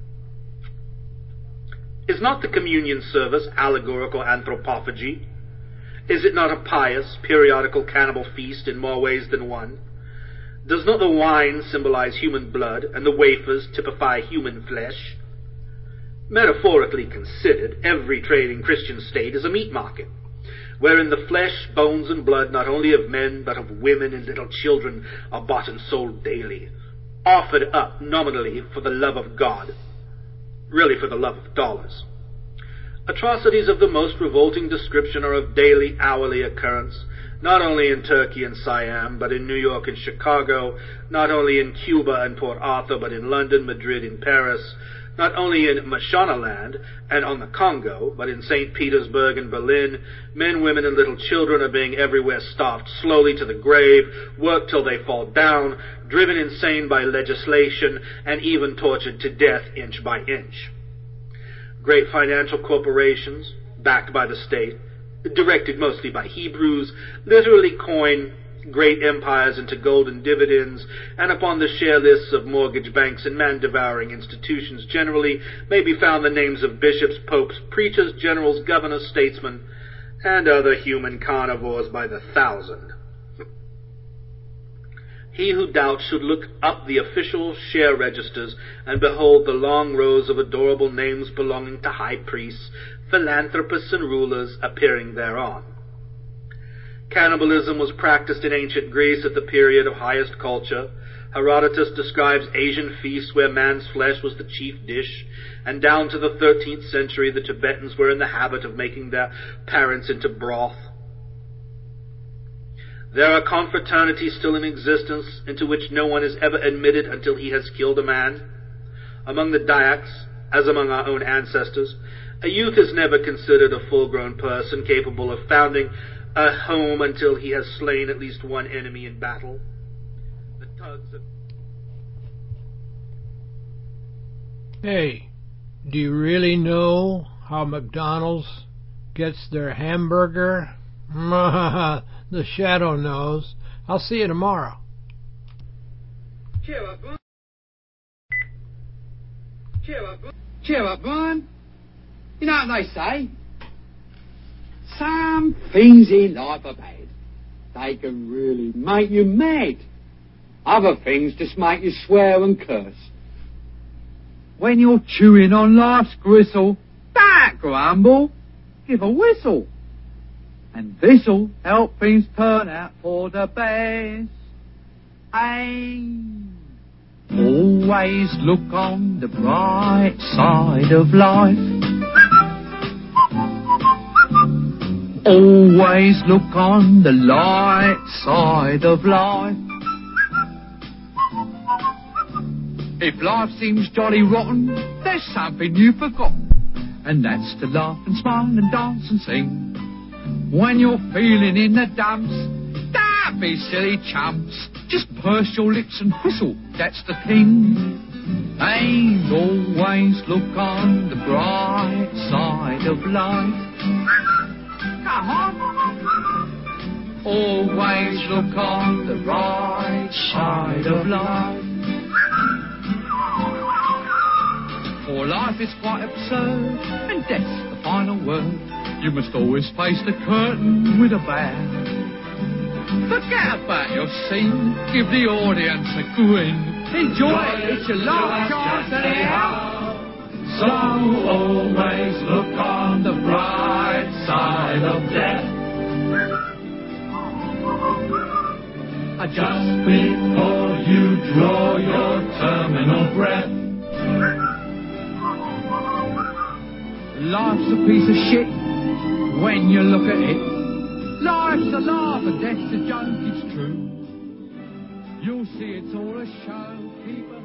Is not the communion service allegorical anthropophagy? Is it not a pious, periodical cannibal feast in more ways than one? Does not the wine symbolize human blood, and the wafers typify human flesh? Metaphorically considered, every trading Christian state is a meat market, wherein the flesh, bones, and blood not only of men, but of women and little children are bought and sold daily, offered up nominally for the love of God, really for the love of dollars. Atrocities of the most revolting description are of daily, hourly occurrence, not only in Turkey and Siam, but in New York and Chicago, not only in Cuba and Port Arthur, but in London, Madrid, and Paris, not only in Mashonaland and on the Congo, but in St. Petersburg and Berlin. Men, women, and little children are being everywhere starved slowly to the grave, worked till they fall down, driven insane by legislation, and even tortured to death inch by inch. Great financial corporations, backed by the state, directed mostly by Hebrews, literally coin great empires into golden dividends, and upon the share lists of mortgage banks and man-devouring institutions generally may be found the names of bishops, popes, preachers, generals, governors, statesmen, and other human carnivores by the thousand. He who doubts should look up the official share registers and behold the long rows of adorable names belonging to high priests, philanthropists, and rulers appearing thereon. Cannibalism was practiced in ancient Greece at the period of highest culture. Herodotus describes Asian feasts where man's flesh was the chief dish, and down to the 13th century the Tibetans were in the habit of making their parents into broth. There are confraternities still in existence into which no one is ever admitted until he has killed a man. Among the Dyaks, as among our own ancestors, a youth is never considered a full-grown person capable of founding a home until he has slain at least one enemy in battle. The tugs of... Hey, do you really know how McDonald's gets their hamburger? The Shadow knows. I'll see you tomorrow. Cheer up, Brian. Cheer up, Brian. Cheer up, Brian. You know what they say? Some things in life are bad. They can really make you mad. Other things just make you swear and curse. When you're chewing on life's gristle, don't grumble. Give a whistle. And this'll help things turn out for the best. Hey. Always look on the bright side of life. Always look on the light side of life. If life seems jolly rotten, there's something you forgot, and that's to laugh and smile and dance and sing. When you're feeling in the dumps, don't be silly chumps. Just purse your lips and whistle, that's the thing. And always look on the bright side of life. Come on. Always look on the right side of life. For life is quite absurd, and death's the final word. You must always face the curtain with a bow. Forget about your scene, give the audience a grin. Enjoy it, it's your last chance anyhow. So always look on the bright side of death. Just before you draw your terminal breath. Life's a piece of shit when you look at it. Life's a laugh and death's a joke, it's true. You'll see it's all a show, keep